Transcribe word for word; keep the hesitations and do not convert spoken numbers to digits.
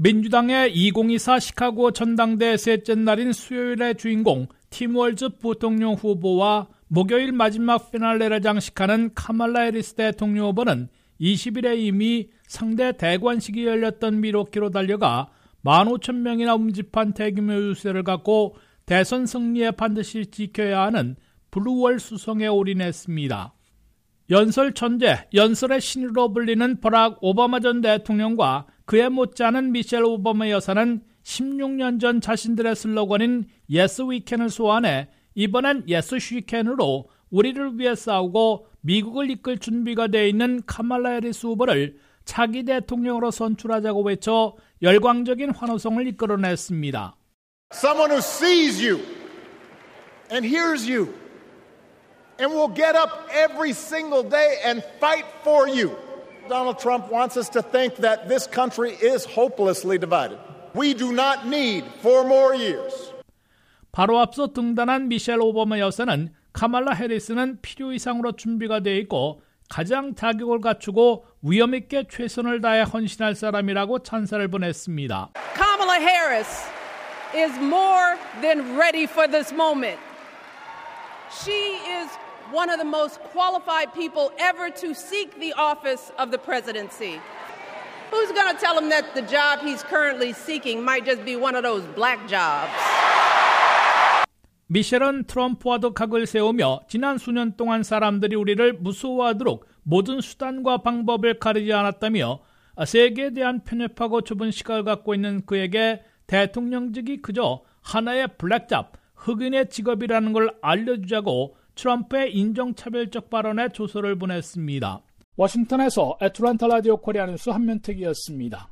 민주당의 이천이십사 시카고 전당대 셋째 날인 수요일의 주인공 팀 월즈 부통령 후보와 목요일 마지막 피날레를 장식하는 카말라 해리스 대통령 후보는 이십 일에 이미 상대 대관식이 열렸던 미러키로 달려가 만 오천 명이나 움집한 대규모 유세를 갖고 대선 승리에 반드시 지켜야 하는 블루월 수성에 올인했습니다. 연설 천재, 연설의 신으로 불리는 버락 오바마 전 대통령과 그에 못지않은 미셸 오바마 여사는 십육 년 전 자신들의 슬로건인 Yes We Can을 소환해 이번엔 Yes She Can으로 우리를 위해 싸우고 미국을 이끌 준비가 되어 있는 카말라 해리스 후보를 차기 대통령으로 선출하자고 외쳐 열광적인 환호성을 이끌어냈습니다. Someone who sees you and hears you and will get up every single day and fight for you. Donald Trump wants us to think that this country is hopelessly divided. We do not need four more years. 바로 앞서 등단한 미셸 오바마 여사는 카말라 해리스는 필요 이상으로 준비가 되어 있고 가장 자격을 갖추고 위험 있게 최선을 다해 헌신할 사람이라고 찬사를 보냈습니다. Kamala Harris is more than ready for this moment. She is one of the most qualified people ever to seek the office of the presidency. Who's going to tell him that the job he's currently seeking might just be one of those black jobs? 미셸은 트럼프와도 각을 세우며 지난 수년 동안 사람들이 우리를 무서워하도록 모든 수단과 방법을 가리지 않았다며 세계에 대한 편협하고 좁은 시각을 갖고 있는 그에게 대통령직이 그저 하나의 블랙잡, 흑인의 직업이라는 걸 알려주자고 트럼프의 인종차별적 발언에 조소를 보냈습니다. 워싱턴에서 애틀랜타 라디오 코리아 뉴스 한면택이었습니다.